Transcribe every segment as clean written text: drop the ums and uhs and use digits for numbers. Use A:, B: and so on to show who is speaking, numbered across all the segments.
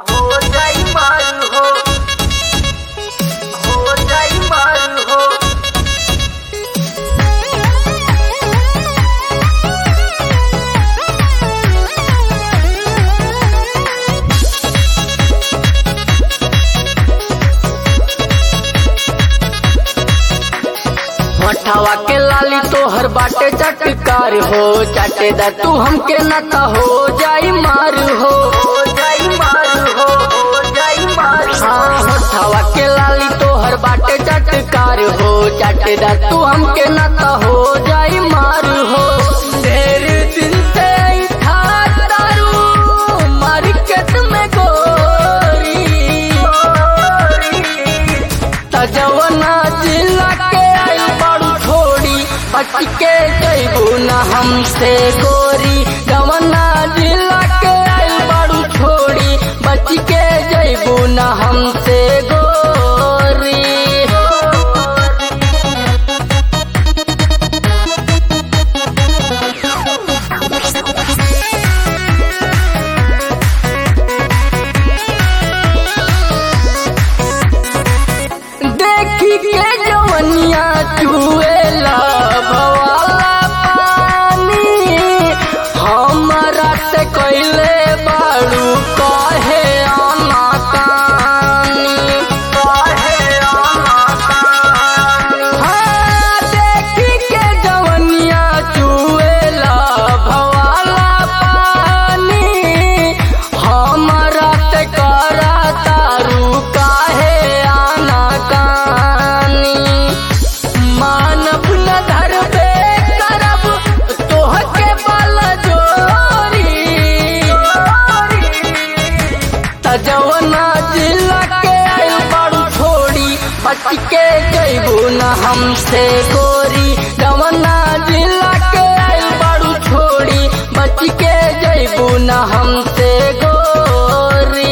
A: हो जाई मारू हो जाई मारू हो।
B: मठावा के लाली तोहर बाटे चटकार हो, चाटे दा तू हमके नता हो जाई मार हो
A: जाई मारू हो जाई मारू।
B: हाँ मठावा के लाली तोहर बाटे चटकार हो, चाटे दा तू हमके नता हो जाई मार हो। ढेर दिन से था तारू मार्केट में गोरी तजवना जिला के आई बाड़ू छोड़ी बच के जइबू न हमसे गोरी। जवना जिला के आई बाड़ू छोड़ी बच के जइबू न हमसे गोरी। देखी के जवनिया चुएला भवाला पानी, हमरा से कइले बाड़ू कहे आना कानी कहे आना कानी। हाँ देखी के जवनिया चुएला भवाला पानी, हमरा से करा तारू काहे आना कानी। मानव न धरबे करब तोहके बल जोरी तजवना जिला के आयु बाड़ू छोड़ी बच के जइबू न हमसे गोरी। जवना जिला के आयु बाड़ू छोड़ी बच के जइबू न हमसे गोरी।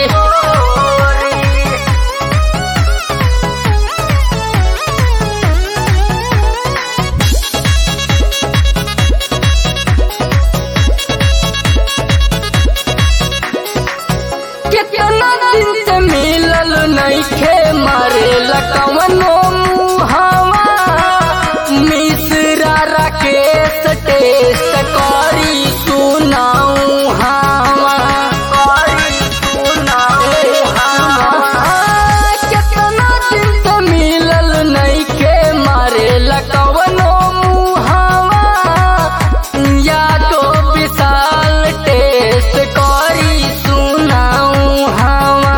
B: कितना दिन से मिलल नइखे मारे लकवनो मुहावा, मिश्रा राकेश टेस्ट करी सुनाऊ हावा कितना दिन से मिलल नइखे मारे लकवनो मुहावा, या तो विशाल टेस्ट करी सुनाऊ हवा।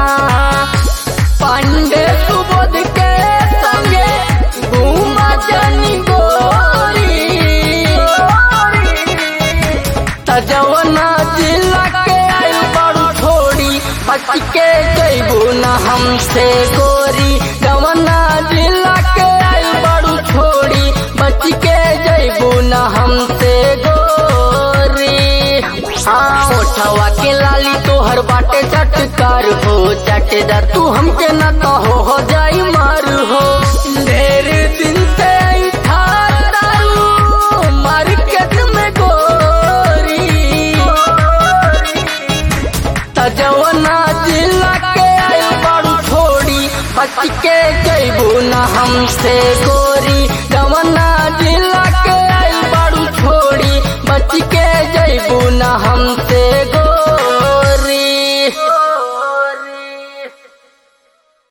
B: पांडे सुबोध के संगे घूमा जनी गोरी तजवना जिला के आयु बाड़ू छोड़ी बच के जइबू न हमसे गोरी। जवना जिला के आयु बाड़ू छोड़ी बच के जइबू न हमसे गोरी। हाँ ओठवा के लाली तोहर बाटे चटकार हो, चाटे दा तू हमके न हो जाई मार हो। ढेर दिन से था तारू मार्केट में गोरी तजवना जिला के आयु बाड़ू छोड़ी बच के जइबू न हमसे गोरी। जवना जिला के आयु बाड़ू छोड़ी बच के जइबू न हमसे